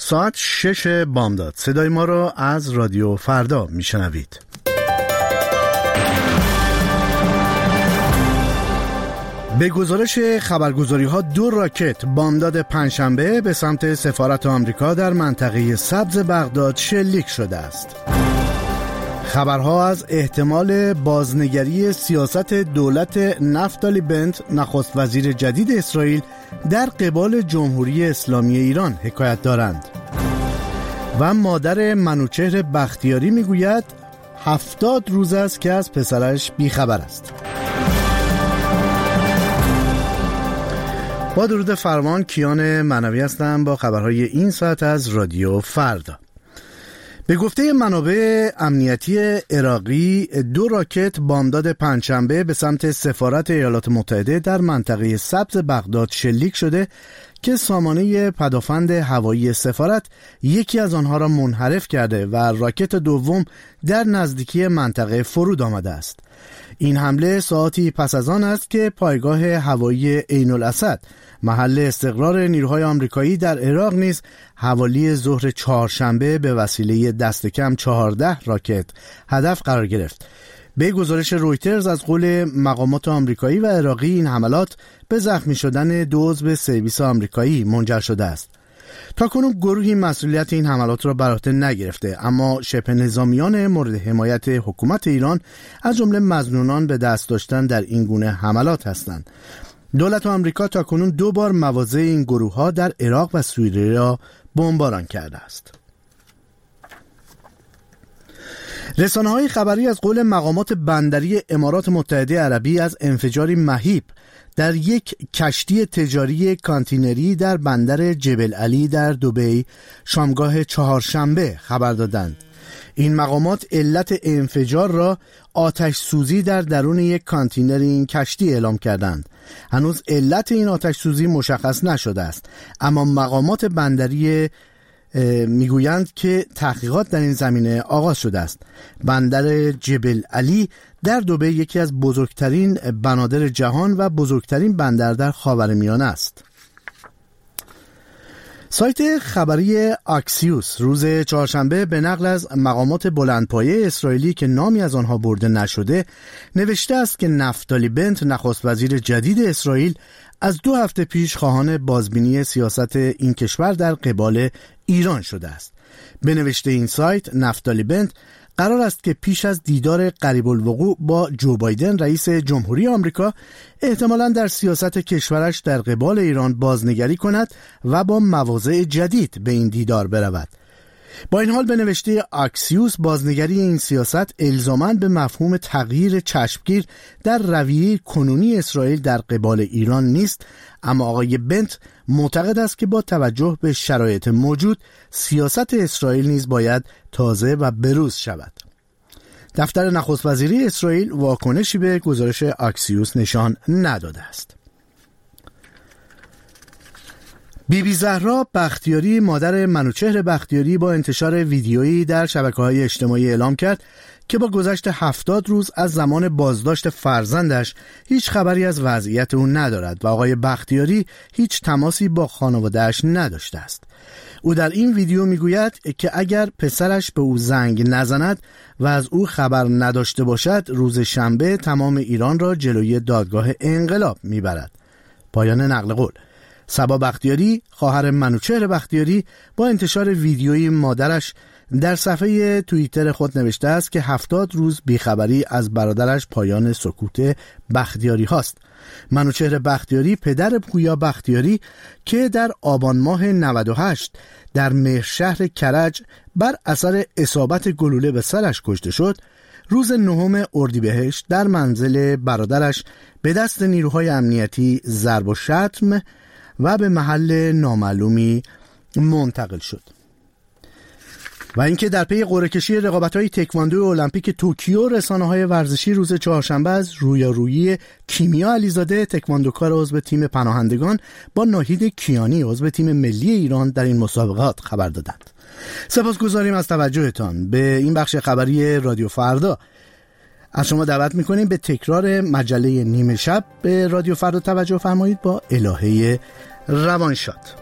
ساعت 6 بامداد. صدای ما را از رادیو فردا میشنوید. به گزارش خبرگزاری‌ها 2 راکت بامداد پنجشنبه به سمت سفارت آمریکا در منطقه سبز بغداد شلیک شده است. خبرها از احتمال بازنگری سیاست دولت نفتالی بنت نخست وزیر جدید اسرائیل در قبال جمهوری اسلامی ایران حکایت دارند. و مادر منوچهر بختیاری میگوید 70 روز است که از پسرش بیخبر است. با درود فراوان، کیان معنوی هستم با خبرهای این ساعت از رادیو فردا. به گفته منابع امنیتی عراقی 2 راکت بامداد پنجشنبه به سمت سفارت ایالات متحده در منطقه سبز بغداد شلیک شده که سامانه پدافند هوایی سفارت یکی از آنها را منحرف کرده و راکت دوم در نزدیکی منطقه فرود آمده است. این حمله ساعتی پس از آن است که پایگاه هوایی عین الاسد، محل استقرار نیروهای آمریکایی در عراق، نیز حوالی ظهر چهارشنبه به وسیله دست کم 14 راکت هدف قرار گرفت. به گزارش رویترز از قول مقامات آمریکایی و عراقی، این حملات به زخمی شدن 2 عضو سرویس آمریکایی منجر شده است. تاکنون گروهی مسئولیت این حملات را بر عهده نگرفته، اما شبه نظامیان مورد حمایت حکومت ایران از جمله مظنونان به دست داشتن در این گونه حملات هستند. دولت آمریکا تاکنون 2 بار مواضع این گروه‌ها در عراق و سوریه را بمباران کرده است. رسانه‌های خبری از قول مقامات بندری امارات متحده عربی از انفجاری مهیب در یک کشتی تجاری کانتینری در بندر جبل علی در دبی شامگاه چهارشنبه خبر دادند. این مقامات علت انفجار را آتش سوزی در درون یک کانتینر این کشتی اعلام کردند. هنوز علت این آتش سوزی مشخص نشده است، اما مقامات بندری میگویند که تحقیقات در این زمینه آغاز شده است. بندر جبل علی در دبی یکی از بزرگترین بنادر جهان و بزرگترین بندر در خاورمیانه است. سایت خبری آکسیوس روز چهارشنبه به نقل از مقامات بلندپایه اسرائیلی که نامی از آنها برده نشده نوشته است که نفتالی بنت نخست وزیر جدید اسرائیل از 2 هفته پیش خواهان بازبینی سیاست این کشور در قبال ایران شده است. به نوشته این سایت، نفتالی بنت قرار است که پیش از دیدار قریب الوقوع با جو بایدن رئیس جمهوری آمریکا احتمالاً در سیاست کشورش در قبال ایران بازنگری کند و با مواضع جدید به این دیدار برود. با این حال به نوشته آکسیوس، بازنگری این سیاست الزاماً به مفهوم تغییر چشمگیر در رویه کنونی اسرائیل در قبال ایران نیست، اما آقای بنت معتقد است که با توجه به شرایط موجود سیاست اسرائیل نیز باید تازه و بروز شود. دفتر نخست وزیری اسرائیل واکنشی به گزارش آکسیوس نشان نداده است. بیبی زهرا بختیاری، مادر منوچهر بختیاری، با انتشار ویدیویی در شبکه‌های اجتماعی اعلام کرد که با گذشت 70 روز از زمان بازداشت فرزندش هیچ خبری از وضعیت او ندارد و آقای بختیاری هیچ تماسی با خانواده‌اش نداشته است. او در این ویدیو میگوید که اگر پسرش به او زنگ نزند و از او خبر نداشته باشد، روز شنبه تمام ایران را جلوی دادگاه انقلاب میبرد. پایان نقل قول. صبا بختیاری، خواهر منوچهر بختیاری، با انتشار ویدیوی مادرش در صفحه توییتر خود نوشته است که 70 روز بیخبری از برادرش پایان سکوت بختیاری هاست. منوچهر بختیاری، پدر پویا بختیاری که در آبان ماه 98 در مهرشهر کرج بر اثر اصابت گلوله به سرش کشته شد، روز 9 اردیبهشت در منزل برادرش به دست نیروهای امنیتی ضرب و شتم و به محل نامعلومی منتقل شد. و اینکه در پی قرعه کشی رقابت‌های تکواندو المپیک توکیو، رسانه‌های ورزشی روز چهارشنبه از رویارویی کیمیا علیزاده، تکواندوکار عضو تیم پناهندگان، با ناهید کیانی عضو تیم ملی ایران در این مسابقات خبر دادند. سپاسگزاریم از توجهتان به این بخش خبری رادیو فردا. از شما دعوت می‌کنیم به تکرار مجله نیمه شب به رادیو فردا توجه فرمایید با الهه روانشاد.